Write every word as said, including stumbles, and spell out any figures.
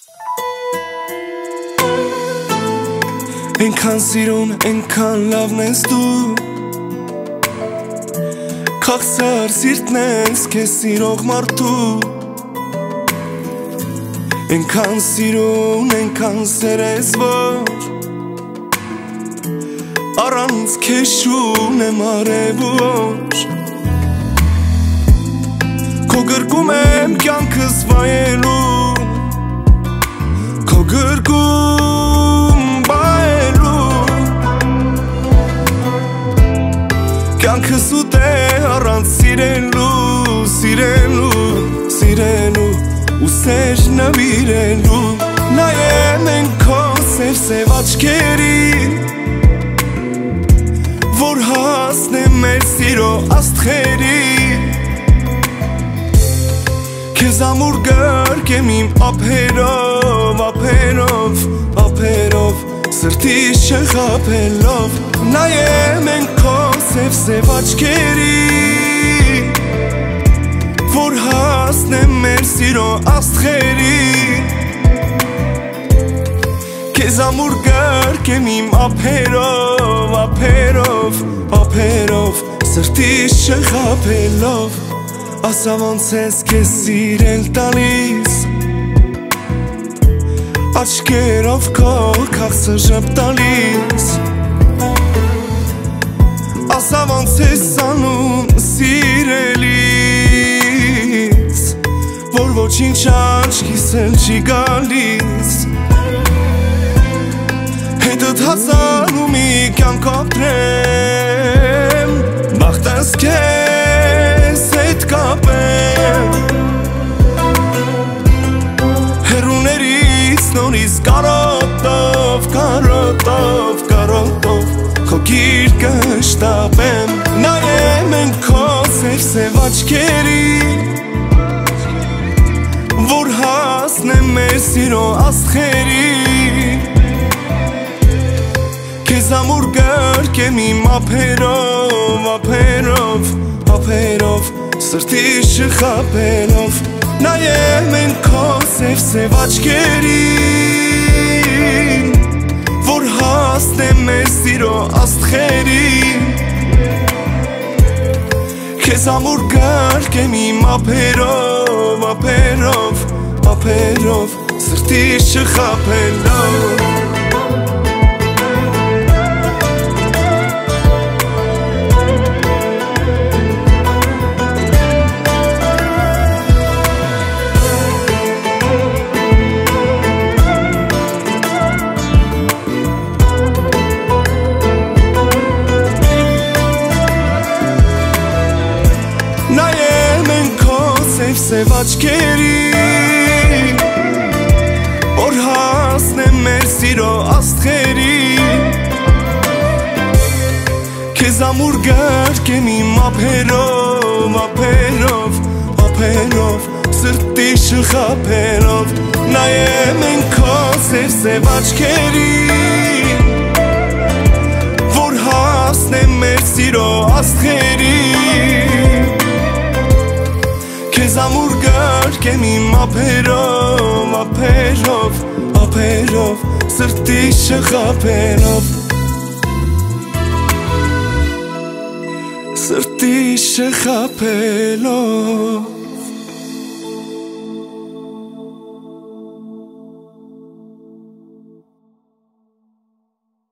Այնքան սիրուն, այնքան լավն ես դու Քաղցր սիրտն ես քեզ սիրող մարդու Այնքան սիրուն, այնքան սեր ես որ Առանց քեզ չունեմ արևոր Քո գրկում եմ կյանքս վայելու Քո գրկում Կյանքս ուտ է առանց սիրելու, սիրելու, սիրելու ու սեր նվիրելու Նայեմ են քո սև-սև աչքերին Որ հասնեմ մեր սիրո աստղերին Քեզ ամուր գրկեմ իմ ափերով, ափերով, ափերով Սրտիս չխաբելով Նայեմ են քո սև-սև աչքերին Որ հասնեմ մեր սիրո աստղերին Քեզ ամուր գրկեմ իմ ափերով, ափերով, ափերով Սրտիս չխաբելով Ասա ոնց ես քեզ սիրել տալիս Աչքերով քո քաղցը ժպտալիս Ասա ոնց ես անում սիրելիս Որ ոչինչ աչքիս էլ չի գալիս Հետդ հասանում մի կյանք ապրեմ Բախտս քեզ հետ կապեմ Հեռուներից նորից կարոտով, կարոտով, կարոտով Քո գիրկը շտապեմ Նայեմ են քո սև-սև աչքերին Որ հասնեմ մեր սիրո աստղերին Քեզ ամուր գրկեմ իմ ափերով, ափերով, ափերով Սրտիս չխաբելով Նայեմ են քո սև-սև աչքերին Որ հասնեմ մեր սիրո աստղերին Քեզ ամուր գրկեմ իմ ափերով, ափերով, ափերով Սրտիս չխաբելով Նայեմ են քո սև-սև աչքերին Որ հասնեմ մեր սիրո աստղերին Քեզ ամուր գրկեմ իմ ափերով, ափերով, ափերով Սրտիս չխաբելով Նայեմ են քո սև-սև աչքերին Որ հասնեմ մեր սիրո աստղերին Քեզ ամուր գրկեմ իմ ափերով, ափերով, ափերով Սրտիս չխաբելով Սրտիս չխաբելով